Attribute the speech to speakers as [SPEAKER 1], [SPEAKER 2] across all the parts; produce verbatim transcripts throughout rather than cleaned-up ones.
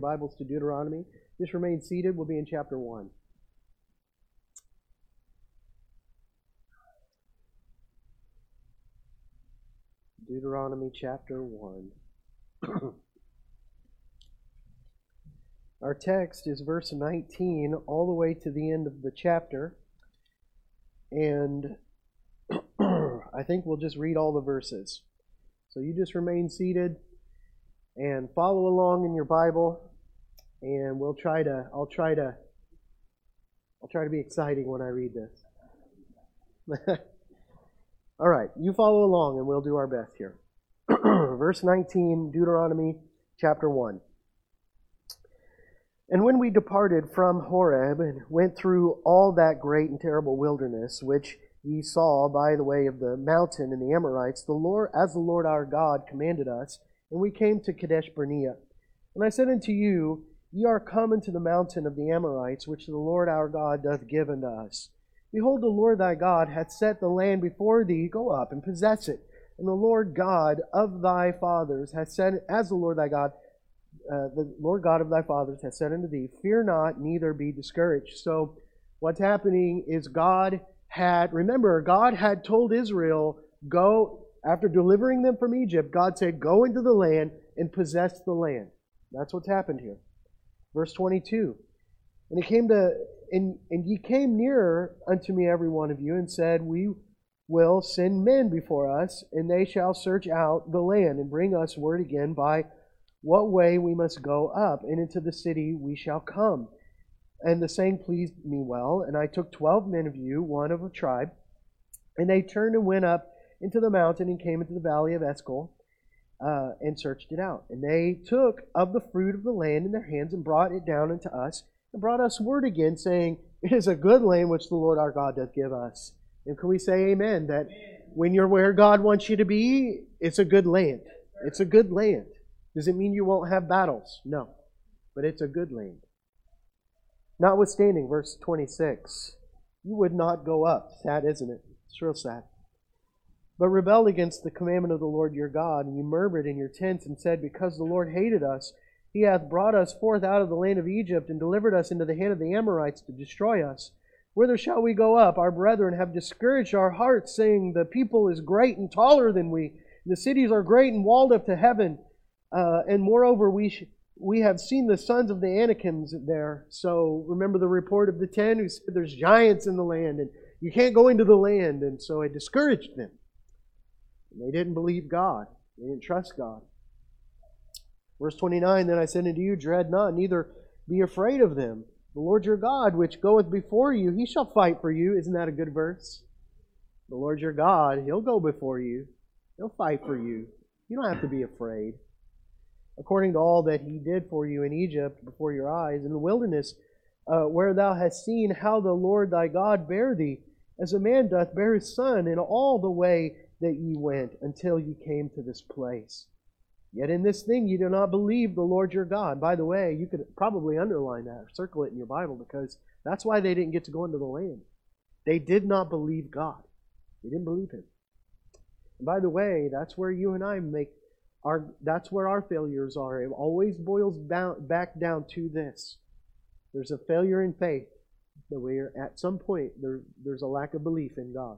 [SPEAKER 1] Bibles to Deuteronomy, just remain seated. We'll be in chapter one. Deuteronomy chapter one. Our text is verse nineteen all the way to the end of the chapter. And I think we'll just read all the verses. So you just remain seated and follow along in your Bible. And we'll try to, I'll try to, I'll try to be exciting when I read this. All right, you follow along and we'll do our best here. Verse nineteen, Deuteronomy chapter one. And when we departed from Horeb and went through all that great and terrible wilderness, which ye saw by the way of the mountain and the Amorites, the Lord, as the Lord our God commanded us, and we came to Kadesh Barnea. And I said unto you, Ye are come unto the mountain of the Amorites, which the Lord our God doth give unto us. Behold, the Lord thy God hath set the land before thee. Go up and possess it. And the Lord God of thy fathers hath said, as the Lord thy God, uh, the Lord God of thy fathers hath said unto thee, Fear not, neither be discouraged. So what's happening is God had, remember, God had told Israel, go, after delivering them from Egypt, God said, go into the land and possess the land. That's what's happened here. Verse twenty-two. And it came to, and, and ye came nearer unto me, every one of you, and said, We will send men before us, and they shall search out the land, and bring us word again by what way we must go up, and into the city we shall come. And the saying pleased me well, and I took twelve men of you, one of a tribe, and they turned and went up into the mountain, and came into the valley of Eshcol, uh, and searched it out. And they took of the fruit of the land in their hands, and brought it down unto us, and brought us word again, saying, It is a good land which the Lord our God doth give us. And can we say amen, that when you're where God wants you to be, it's a good land. It's a good land. Does it mean you won't have battles? No. But it's a good land. Notwithstanding, verse twenty-six, you would not go up. Sad, isn't it? It's real sad. But rebelled against the commandment of the Lord your God, and you murmured in your tents and said, Because the Lord hated us, He hath brought us forth out of the land of Egypt, and delivered us into the hand of the Amorites to destroy us. Whither shall we go up? Our brethren have discouraged our hearts, saying, The people is great and taller than we. The cities are great and walled up to heaven. Uh, and moreover, we sh- we have seen the sons of the Anakims there. So remember the report of the ten who said there's giants in the land, and you can't go into the land. And so it discouraged them. And they didn't believe God. They didn't trust God. Verse twenty-nine, Then I said unto you, Dread not, neither be afraid of them. The Lord your God, which goeth before you, He shall fight for you. Isn't that a good verse? The Lord your God, He'll go before you. He'll fight for you. You don't have to be afraid. According to all that He did for you in Egypt before your eyes, in the wilderness, uh, where thou hast seen how the Lord thy God bare thee, as a man doth bear his son, in all the way that ye went, until ye came to this place. Yet in this thing ye do not believe the Lord your God. By the way, you could probably underline that or circle it in your Bible, because that's why they didn't get to go into the land. They did not believe God. They didn't believe Him. And by the way, that's where you and I make our, that's where our failures are. It always boils down, back down to this. There's a failure in faith. That we're at some point, there, there's a lack of belief in God.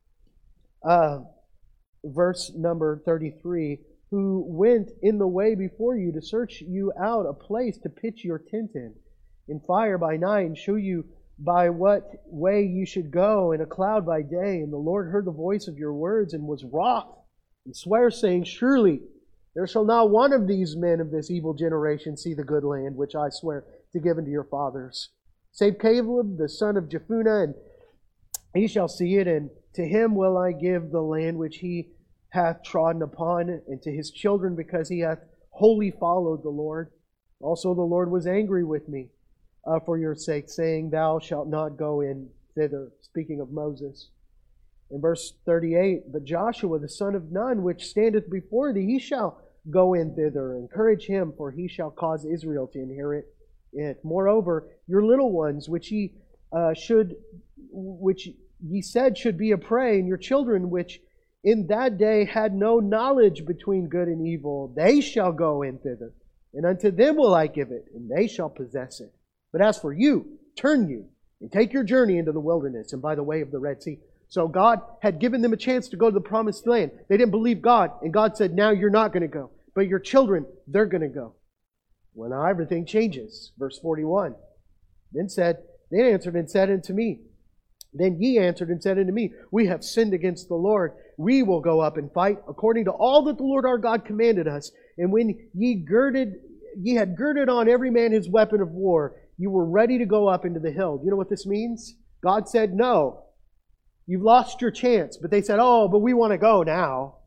[SPEAKER 1] Uh, verse number thirty-three, Who went in the way before you to search you out a place to pitch your tent in, in fire by night, and show you by what way you should go, in a cloud by day. And the Lord heard the voice of your words, and was wroth, and sware, saying, Surely there shall not one of these men of this evil generation see the good land, which I swear to give unto your fathers, save Caleb the son of Jephunneh, and he shall see it, and to him will I give the land which he hath trodden upon, and to his children, because he hath wholly followed the Lord. Also the Lord was angry with me uh, for your sake, saying, Thou shalt not go in thither. Speaking of Moses. In verse thirty-eight, But Joshua the son of Nun, which standeth before thee, he shall go in thither. Encourage him, for he shall cause Israel to inherit it. Moreover, your little ones, which ye uh, should, which ye said should be a prey, and your children, which in that day had no knowledge between good and evil, they shall go in thither. and unto them will I give it, and they shall possess it. But as for you, turn you, and take your journey into the wilderness, and by the way of the Red Sea. So God had given them a chance to go to the promised land. They didn't believe God, and God said, now you're not going to go. But your children, they're going to go. Well, now everything changes. Verse forty-one. Then said, they answered and said unto me, Then ye answered and said unto me, We have sinned against the Lord. We will go up and fight according to all that the Lord our God commanded us. And when ye girded, ye had girded on every man his weapon of war, you were ready to go up into the hill. You know what this means? God said, no. You've lost your chance. But they said, oh, but we want to go now.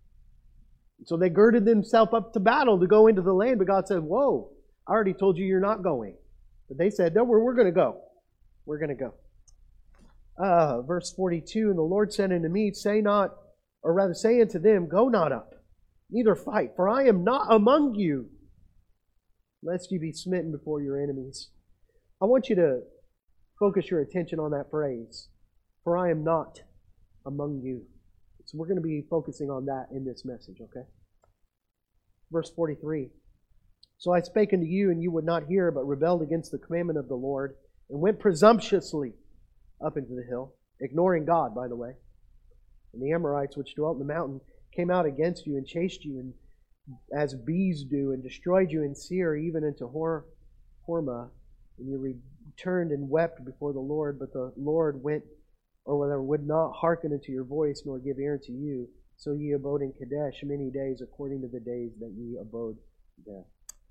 [SPEAKER 1] So they girded themselves up to battle to go into the land. But God said, whoa, I already told you you're not going. But they said, no, we're, we're going to go. We're going to go. Uh, verse forty-two, And the Lord said unto me, Say not, or rather say unto them, Go not up, neither fight, for I am not among you, lest you be smitten before your enemies. I want you to focus your attention on that phrase, for I am not among you. So we're going to be focusing on that in this message, okay? Verse forty-three, So I spake unto you, and you would not hear, but rebelled against the commandment of the Lord, and went presumptuously up into the hill, ignoring God, by the way. And the Amorites which dwelt in the mountain came out against you and chased you, and as bees do, and destroyed you in Seir, even unto Hor, Hormah. And you returned and wept before the Lord, but the Lord went, or whether would not hearken unto your voice, nor give ear unto you. So ye abode in Kadesh many days, according to the days that ye abode there.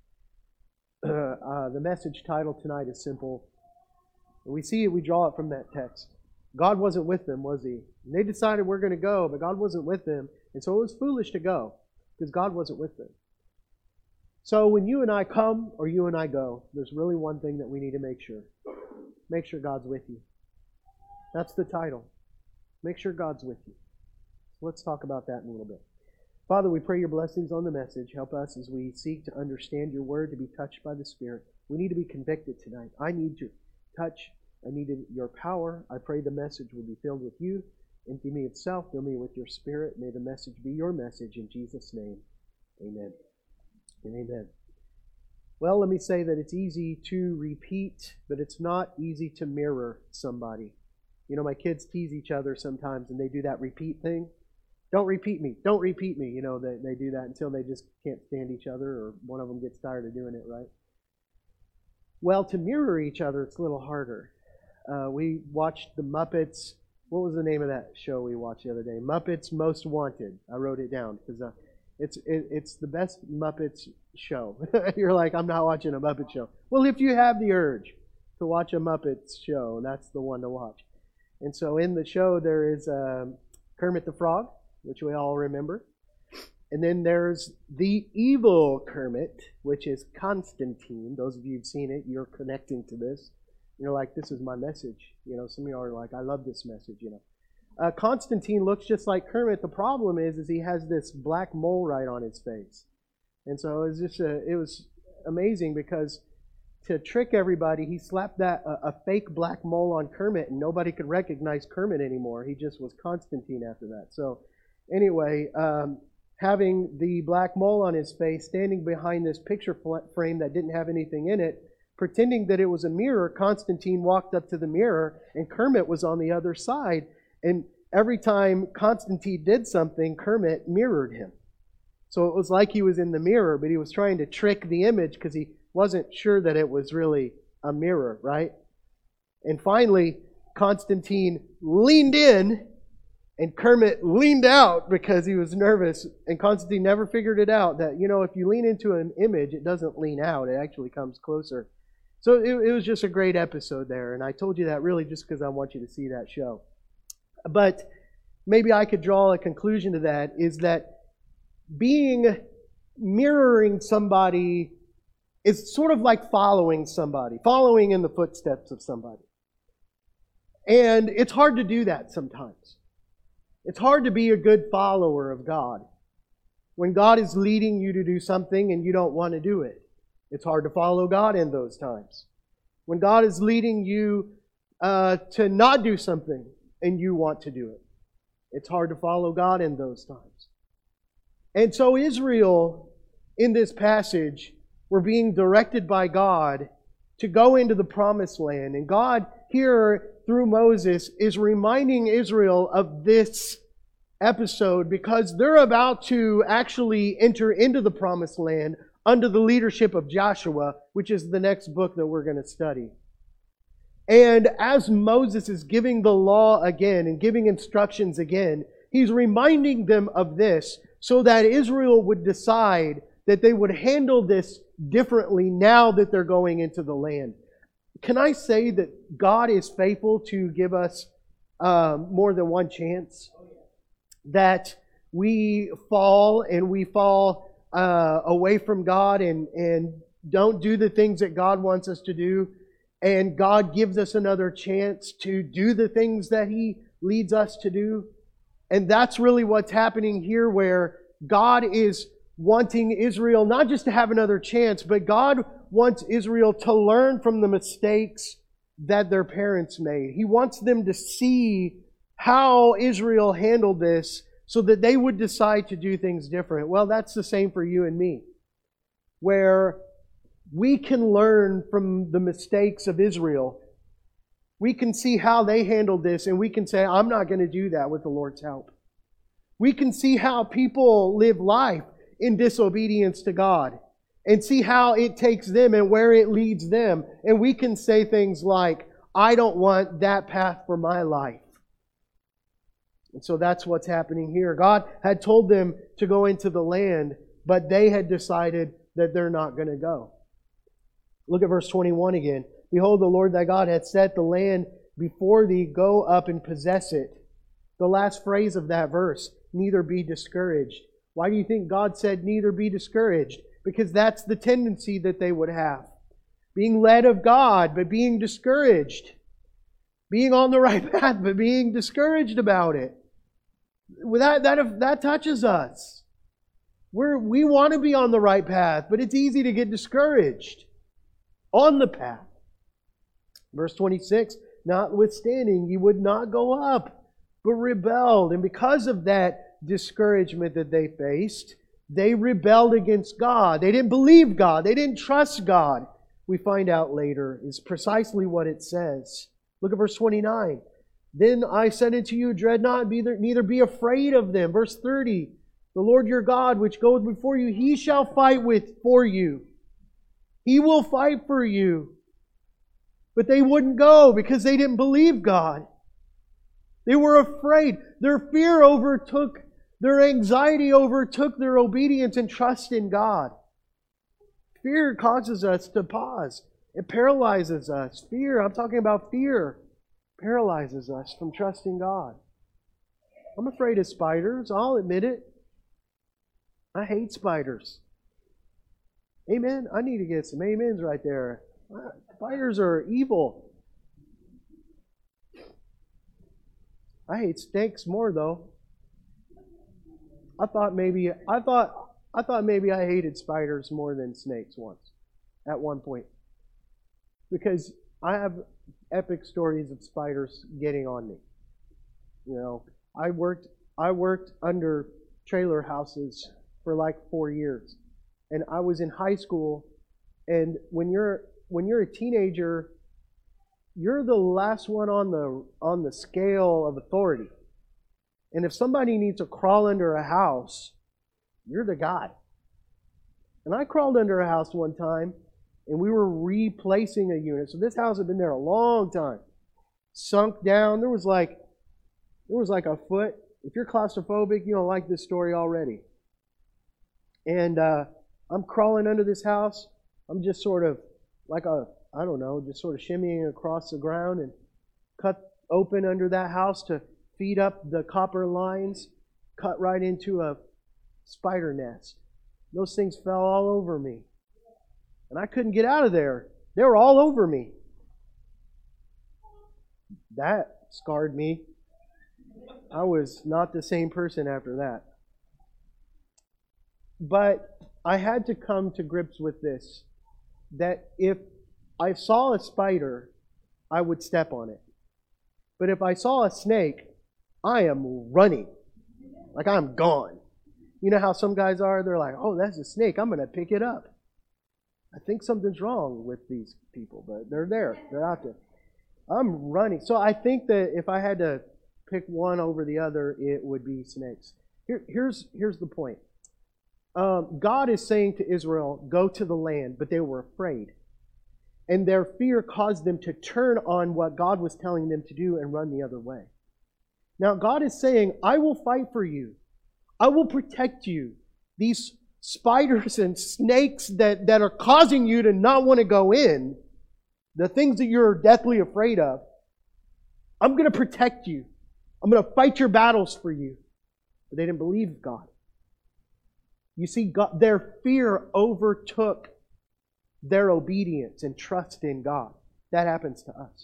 [SPEAKER 1] Uh, uh, the message title tonight is simple. We see it, we draw it from that text. God wasn't with them, was He? And they decided we're going to go, but God wasn't with them. And so it was foolish to go, because God wasn't with them. So when you and I come, or you and I go, there's really one thing that we need to make sure. Make sure God's with you. That's the title. Make sure God's with you. So let's talk about that in a little bit. Father, we pray your blessings on the message. Help us as we seek to understand your word, to be touched by the Spirit. We need to be convicted tonight. I need your touch. I need your power. I pray the message will be filled with you. Empty me of self. Fill me with your Spirit. May the message be your message. In Jesus' name, amen and amen. Well, let me say that it's easy to repeat, but it's not easy to mirror somebody. You know, my kids tease each other sometimes, and they do that repeat thing. Don't repeat me. Don't repeat me. You know, they, they do that until they just can't stand each other, or one of them gets tired of doing it, right? Well, to mirror each other, it's a little harder. Uh, we watched the Muppets. What was the name of that show we watched the other day? Muppets Most Wanted. I wrote it down because uh, it's it, it's the best Muppets show. You're like, I'm not watching a Muppet show. Well, if you have the urge to watch a Muppets show, that's the one to watch. And so in the show, there is um, Kermit the Frog, which we all remember. And then there's the evil Kermit, which is Constantine. Those of you who've seen it, you're connecting to this. You're like, this is my message. You know, some of you are like, I love this message, you know. Uh, Constantine looks just like Kermit. The problem is, is he has this black mole right on his face. And so it was just a, it was amazing because to trick everybody, he slapped that a, a fake black mole on Kermit, and nobody could recognize Kermit anymore. He just was Constantine after that. So anyway, um, having the black mole on his face, standing behind this picture frame that didn't have anything in it, pretending that it was a mirror, Constantine walked up to the mirror, and Kermit was on the other side. And every time Constantine did something, Kermit mirrored him. So it was like he was in the mirror, but he was trying to trick the image because he wasn't sure that it was really a mirror, right? And finally, Constantine leaned in, and Kermit leaned out because he was nervous. And Constantine never figured it out that, you know, if you lean into an image, it doesn't lean out. It actually comes closer. So it, it was just a great episode there. And I told you that really just because I want you to see that show. But maybe I could draw a conclusion to that, is that being, mirroring somebody is sort of like following somebody, following in the footsteps of somebody. And it's hard to do that sometimes. It's hard to be a good follower of God. When God is leading you to do something and you don't want to do it, it's hard to follow God in those times. When God is leading you uh, to not do something and you want to do it, it's hard to follow God in those times. And so Israel, in this passage, were being directed by God to go into the promised land. And God here, through Moses, is reminding Israel of this episode because they're about to actually enter into the promised land under the leadership of Joshua, which is the next book that we're going to study. And as Moses is giving the law again and giving instructions again, he's reminding them of this so that Israel would decide that they would handle this differently now that they're going into the land. Can I say that God is faithful to give us um, more than one chance? That we fall and we fall uh, away from God and, and don't do the things that God wants us to do. And God gives us another chance to do the things that He leads us to do. And that's really what's happening here, where God is wanting Israel not just to have another chance, but God wants Israel to learn from the mistakes that their parents made. He wants them to see how Israel handled this so that they would decide to do things different. Well, that's the same for you and me, where we can learn from the mistakes of Israel. We can see how they handled this, and we can say, I'm not going to do that with the Lord's help. We can see how people live life in disobedience to God and see how it takes them and where it leads them. And we can say things like, I don't want that path for my life. And so that's what's happening here. God had told them to go into the land, but they had decided that they're not going to go. Look at verse twenty-one again. Behold, the Lord thy God hath set the land before thee. Go up and possess it. The last phrase of that verse, neither be discouraged. Why do you think God said neither be discouraged? Because that's the tendency that they would have. Being led of God, but being discouraged. Being on the right path, but being discouraged about it. That, that, that touches us. We're, we want to be on the right path, but it's easy to get discouraged on the path. Verse twenty-six, notwithstanding, ye would not go up, but rebelled. And because of that discouragement that they faced, they rebelled against God. They didn't believe God. They didn't trust God. We find out later is precisely what it says. Look at verse twenty-nine. Then I said unto you, dread not, neither, neither be afraid of them. Verse thirty. The Lord your God, which goeth before you, He shall fight with for you. He will fight for you. But they wouldn't go because they didn't believe God. They were afraid. Their fear overtook, their anxiety overtook their obedience and trust in God. Fear causes us to pause. It paralyzes us. Fear, I'm talking about fear, paralyzes us from trusting God. I'm afraid of spiders. I'll admit it. I hate spiders. Amen. I need to get some amens right there. Spiders are evil. I hate snakes more though. I thought maybe I thought I thought maybe I hated spiders more than snakes once, at one point. Because I have epic stories of spiders getting on me. You know, I worked I worked under trailer houses for like four years. And I was in high school, and when you're when you're a teenager, you're the last one on the on the scale of authority. And if somebody needs to crawl under a house, you're the guy. And I crawled under a house one time, and we were replacing a unit. So this house had been there a long time. Sunk down. There was like there was like a foot. If you're claustrophobic, you don't like this story already. And uh, I'm crawling under this house. I'm just sort of like a, I don't know, just sort of shimmying across the ground and cut open under that house to feed up the copper lines, cut right into a spider nest. Those things fell all over me. And I couldn't get out of there. They were all over me. That scarred me. I was not the same person after that. But I had to come to grips with this, that if I saw a spider, I would step on it. But if I saw a snake, I am running. Like I'm gone. You know how some guys are? They're like, oh, that's a snake. I'm going to pick it up. I think something's wrong with these people, but they're there. They're out there. I'm running. So I think that if I had to pick one over the other, it would be snakes. Here, here's, here's the point. Um, God is saying to Israel, go to the land, but they were afraid. And their fear caused them to turn on what God was telling them to do and run the other way. Now God is saying, I will fight for you. I will protect you. These spiders and snakes that, that are causing you to not want to go in, the things that you're deathly afraid of, I'm going to protect you. I'm going to fight your battles for you. But they didn't believe God. You see, God, their fear overtook their obedience and trust in God. That happens to us.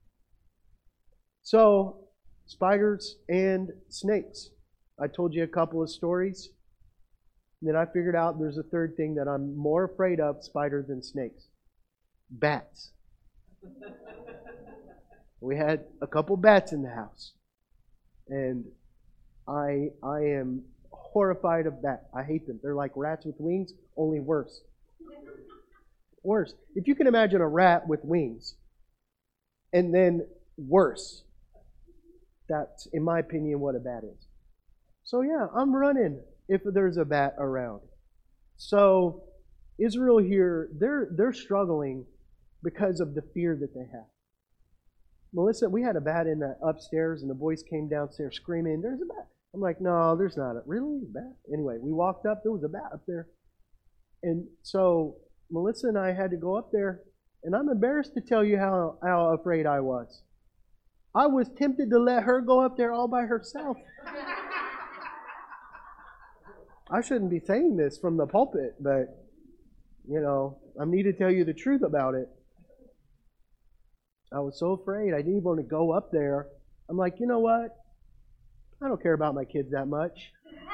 [SPEAKER 1] So, spiders and snakes. I told you a couple of stories. And then I figured out there's a third thing that I'm more afraid of, spiders than snakes. Bats. We had a couple bats in the house. And I I am horrified of bats. I hate them. They're like rats with wings, only worse. Worse. If you can imagine a rat with wings, and then worse. That's, in my opinion, what a bat is. So yeah, I'm running if there's a bat around. So Israel here, they're they're struggling because of the fear that they have. Melissa, we had a bat in the upstairs, and the boys came downstairs screaming, "There's a bat!" I'm like, "No, there's not a really a bat." Anyway, we walked up, there was a bat up there, and so Melissa and I had to go up there, and I'm embarrassed to tell you how how afraid I was. I was tempted to let her go up there all by herself. I shouldn't be saying this from the pulpit, but, you know, I need to tell you the truth about it. I was so afraid. I didn't even want to go up there. I'm like, you know what? I don't care about my kids that much.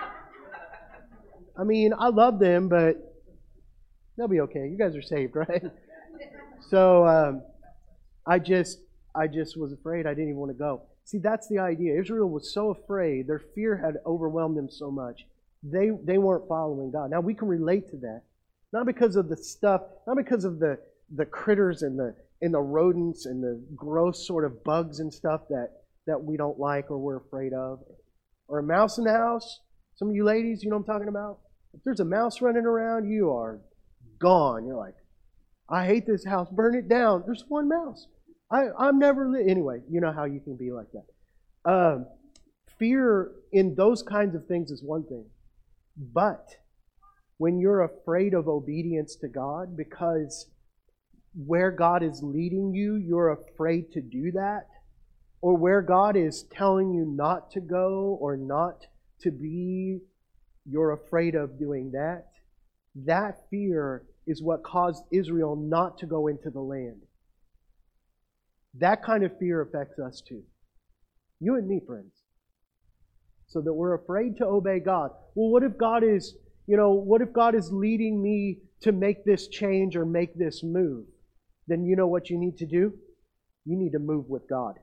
[SPEAKER 1] I mean, I love them, but they'll be okay. You guys are saved, right? So um, I just, I just was afraid. I didn't even want to go. See, that's the idea. Israel was so afraid. Their fear had overwhelmed them so much. They they weren't following God. Now we can relate to that, not because of the stuff, not because of the the critters and the and the rodents and the gross sort of bugs and stuff that that we don't like or we're afraid of, or a mouse in the house. Some of you ladies, you know what I'm talking about. If there's a mouse running around, you are gone. You're like, I hate this house. Burn it down. There's one mouse. I I'm never li-. Anyway. You know how you can be like that. Um, fear in those kinds of things is one thing. But when you're afraid of obedience to God, because where God is leading you, you're afraid to do that, or where God is telling you not to go or not to be, you're afraid of doing that, that fear is what caused Israel not to go into the land. That kind of fear affects us too. You and me, friends. So that we're afraid to obey God. Well, what if God is, you know, what if God is leading me to make this change or make this move? Then you know what you need to do? You need to move with God.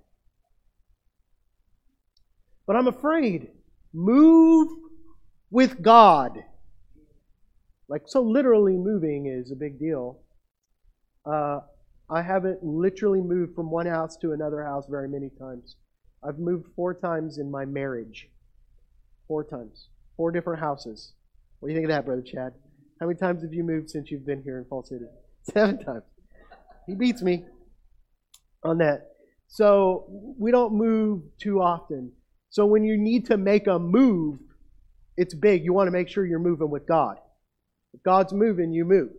[SPEAKER 1] But I'm afraid. Move with God. Like, so literally moving is a big deal. Uh, I haven't literally moved from one house to another house very many times. I've moved four times in my marriage. Four times. Four different houses. What do you think of that, Brother Chad? How many times have you moved since you've been here in Fall City? Seven times. He beats me on that. So we don't move too often. So when you need to make a move, it's big. You want to make sure you're moving with God. If God's moving, you move.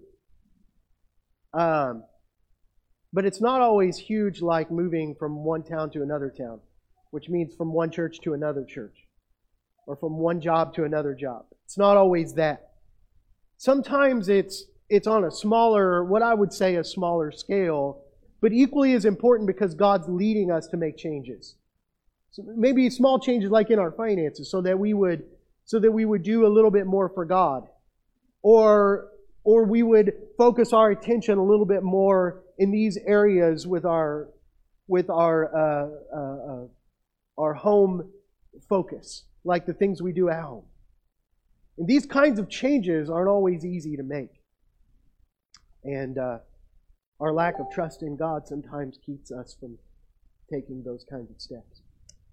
[SPEAKER 1] Um, but it's not always huge like moving from one town to another town, which means from one church to another church, or from one job to another job. It's not always that. Sometimes it's it's on a smaller, what I would say a smaller scale, but equally as important because God's leading us to make changes. So maybe small changes like in our finances, so that we would so that we would do a little bit more for God. Or or we would focus our attention a little bit more in these areas with our with our uh, uh, uh, our home focus, like the things we do at home. And these kinds of changes aren't always easy to make. And uh, our lack of trust in God sometimes keeps us from taking those kinds of steps.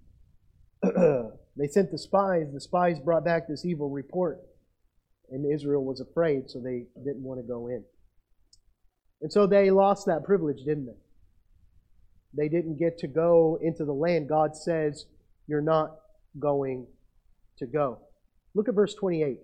[SPEAKER 1] They sent the spies. The spies brought back this evil report. And Israel was afraid, so they didn't want to go in. And so they lost that privilege, didn't they? They didn't get to go into the land. God says, you're not going to go. Look at verse twenty-eight.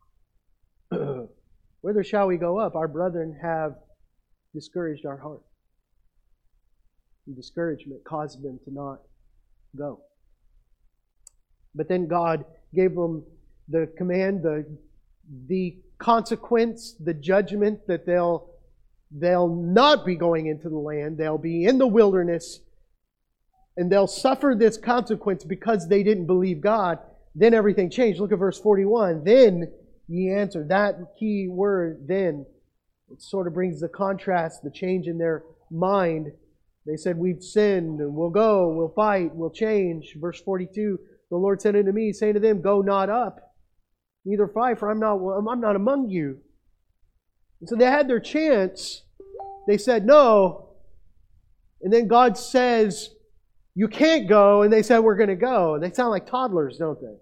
[SPEAKER 1] Whither shall we go up? Our brethren have discouraged our heart. And discouragement caused them to not go. But then God gave them the command, the, the consequence, the judgment that they'll, they'll not be going into the land. They'll be in the wilderness. And they'll suffer this consequence because they didn't believe God. Then everything changed. Look at verse forty-one. Then ye answered. That key word, then, it sort of brings the contrast, the change in their mind. They said, we've sinned, and we'll go, we'll fight, we'll change. Verse forty-two, the Lord said unto me, saying to them, go not up, neither fight, for I'm not, I'm not among you. And so they had their chance. They said no. And then God says, you can't go. And they said, we're going to go. They sound like toddlers, don't they?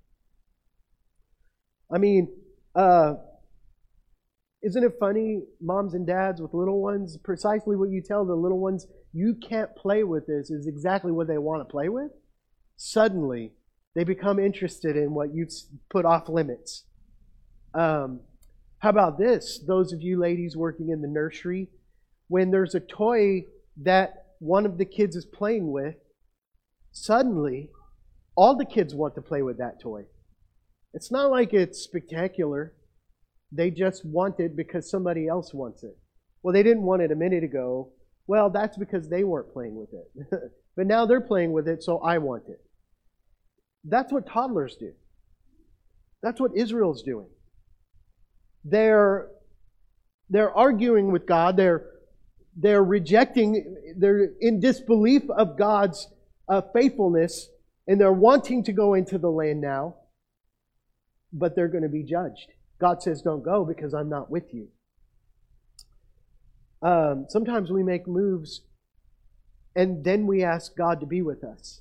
[SPEAKER 1] I mean, uh, isn't it funny, moms and dads with little ones, precisely what you tell the little ones, you can't play with this, is exactly what they want to play with? Suddenly, they become interested in what you've put off limits. Um, how about this? Those of you ladies working in the nursery, when there's a toy that one of the kids is playing with, suddenly, all the kids want to play with that toy. It's not like it's spectacular. They just want it because somebody else wants it. Well, they didn't want it a minute ago. Well, that's because they weren't playing with it. But now they're playing with it, so I want it. That's what toddlers do. That's what Israel's doing. They're, they're arguing with God. They're, they're rejecting, they're in disbelief of God's uh, faithfulness, and they're wanting to go into the land now, but they're going to be judged. God says, don't go because I'm not with you. Um, sometimes we make moves and then we ask God to be with us.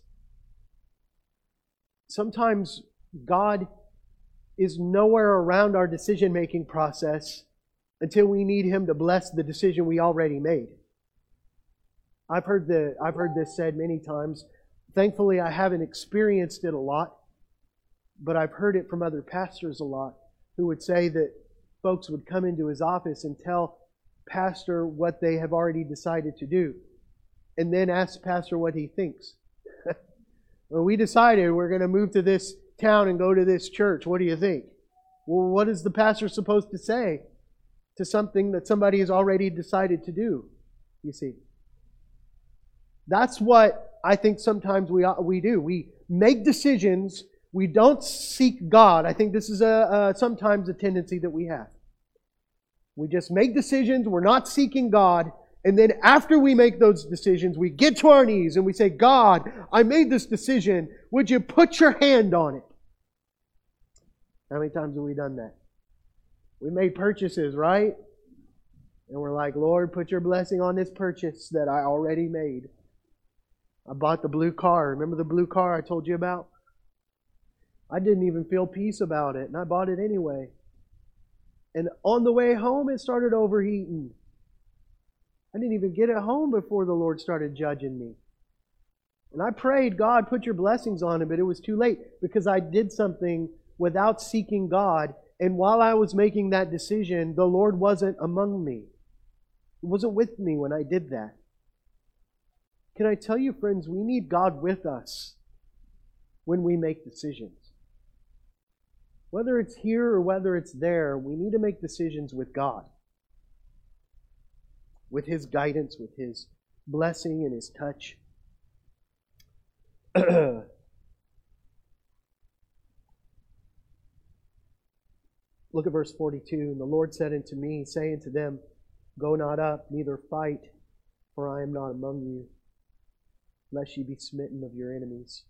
[SPEAKER 1] Sometimes God is nowhere around our decision-making process until we need Him to bless the decision we already made. I've heard the I've heard this said many times. Thankfully, I haven't experienced it a lot, but I've heard it from other pastors a lot who would say that folks would come into his office and tell Pastor what they have already decided to do, and then ask Pastor what he thinks. Well, we decided we're going to move to this town and go to this church. What do you think? Well, what is the pastor supposed to say to something that somebody has already decided to do? You see, that's what I think sometimes we we do. We make decisions. We don't seek God. I think this is a, a sometimes a tendency that we have. We just make decisions. We're not seeking God. And then after we make those decisions, we get to our knees and we say, God, I made this decision. Would you put your hand on it? How many times have we done that? We made purchases, right? And we're like, Lord, put your blessing on this purchase that I already made. I bought the blue car. Remember the blue car I told you about? I didn't even feel peace about it, and I bought it anyway. And on the way home, it started overheating. I didn't even get it home before the Lord started judging me. And I prayed, God, put your blessings on it, but it was too late because I did something without seeking God. And while I was making that decision, the Lord wasn't among me. He wasn't with me when I did that. Can I tell you, friends, we need God with us when we make decisions. Whether it's here or whether it's there, we need to make decisions with God. With His guidance, with His blessing and His touch. Look at verse forty-two. And the Lord said unto me, saying to them, Go not up, neither fight, for I am not among you, lest ye be smitten of your enemies.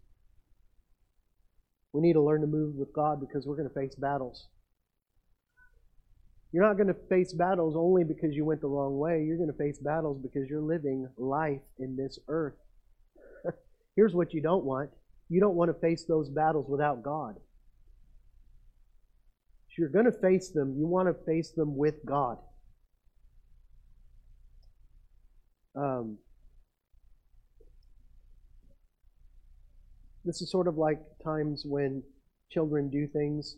[SPEAKER 1] We need to learn to move with God because we're going to face battles. You're not going to face battles only because you went the wrong way. You're going to face battles because you're living life in this earth. Here's what you don't want. You don't want to face those battles without God. If you're going to face them, you want to face them with God. Um, this is sort of like times when children do things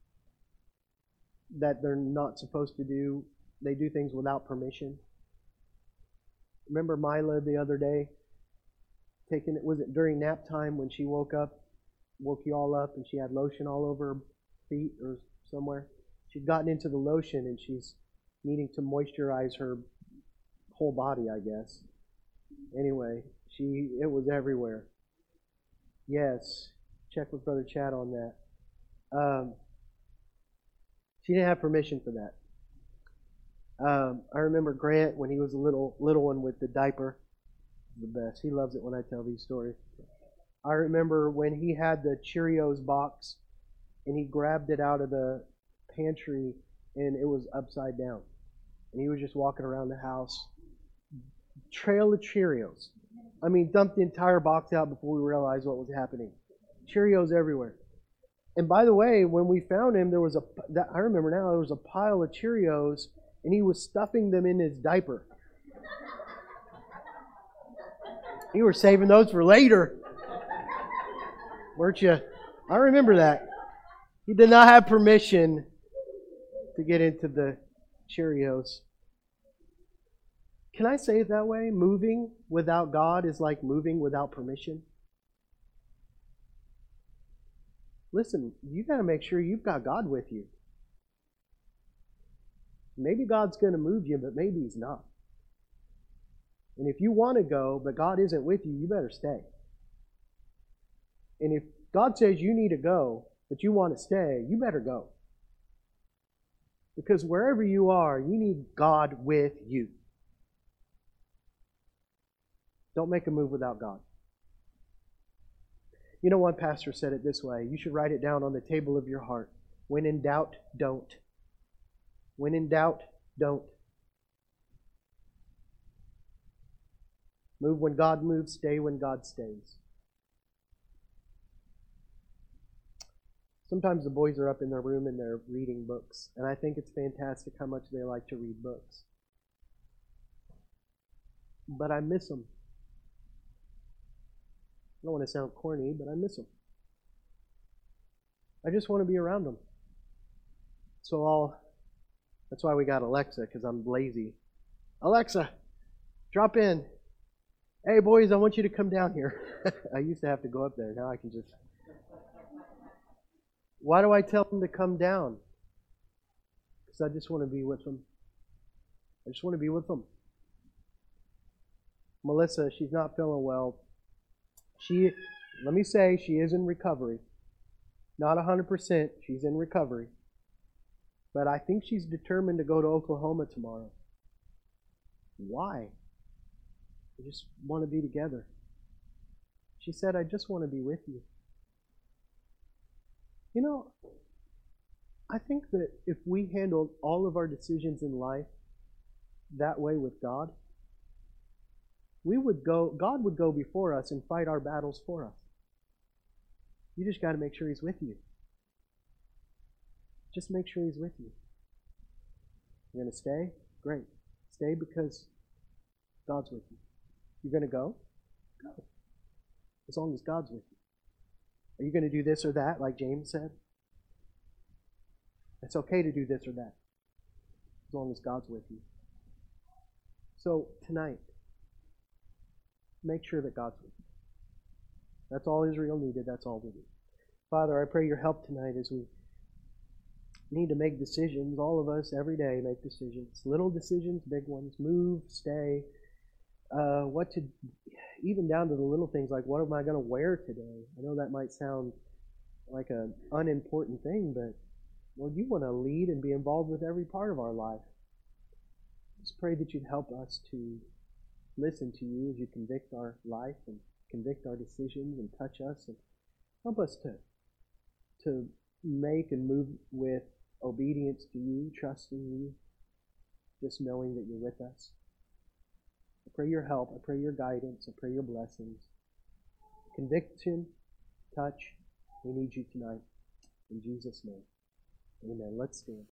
[SPEAKER 1] that they're not supposed to do. They do things without permission. Remember Mila the other day? Taking it was it during nap time when she woke up, woke you all up, and she had lotion all over her feet or somewhere. She'd gotten into the lotion and she's needing to moisturize her whole body, I guess. Anyway, she it was everywhere. Yes, check with Brother Chad on that. Um, she didn't have permission for that. Um, I remember Grant when he was a little little one with the diaper. The best. He loves it when I tell these stories. I remember when he had the Cheerios box and he grabbed it out of the pantry and it was upside down. And he was just walking around the house. Trail of Cheerios. I mean, dumped the entire box out before we realized what was happening. Cheerios everywhere. And by the way, when we found him, there was a, that, I remember now, there was a pile of Cheerios and he was stuffing them in his diaper. You were saving those for later, weren't you? I remember that. He did not have permission to get into the Cheerios. Can I say it that way? Moving without God is like moving without permission. Listen, you got to make sure you've got God with you. Maybe God's going to move you, but maybe He's not. And if you want to go, but God isn't with you, you better stay. And if God says you need to go, but you want to stay, you better go. Because wherever you are, you need God with you. Don't make a move without God. You know, one pastor said it this way. You should write it down on the table of your heart. When in doubt, don't. When in doubt, don't. Move when God moves, stay when God stays. Sometimes the boys are up in their room and they're reading books, and I think it's fantastic how much they like to read books. But I miss them. I don't want to sound corny, but I miss them. I just want to be around them. So I'll, that's why we got Alexa, because I'm lazy. Alexa, drop in. Hey, boys, I want you to come down here. I used to have to go up there. Now I can just... Why do I tell them to come down? Because I just want to be with them. I just want to be with them. Melissa, she's not feeling well. She, let me say, she is in recovery. Not one hundred percent. She's in recovery. But I think she's determined to go to Oklahoma tomorrow. Why? I just want to be together. She said, I just want to be with you. You know, I think that if we handled all of our decisions in life that way with God, we would go, God would go before us and fight our battles for us. You just got to make sure He's with you. Just make sure He's with you. You're going to stay? Great. Stay because God's with you. You're going to go? Go. As long as God's with you. Are you going to do this or that, like James said? It's okay to do this or that, as long as God's with you. So, tonight, make sure that God's with you. That's all Israel needed. That's all we need. Father, I pray your help tonight as we need to make decisions. All of us, every day, make decisions. Little decisions, big ones. Move, stay. Uh, what to, even down to the little things like, what am I going to wear today? I know that might sound like an unimportant thing, but Lord, you want to lead and be involved with every part of our life. Just pray that you'd help us to listen to you as you convict our life and convict our decisions and touch us and help us to to make and move with obedience to you, trusting you, just knowing that you're with us. I pray your help. I pray your guidance. I pray your blessings. Conviction, touch. We need you tonight. In Jesus' name. Amen. Let's stand.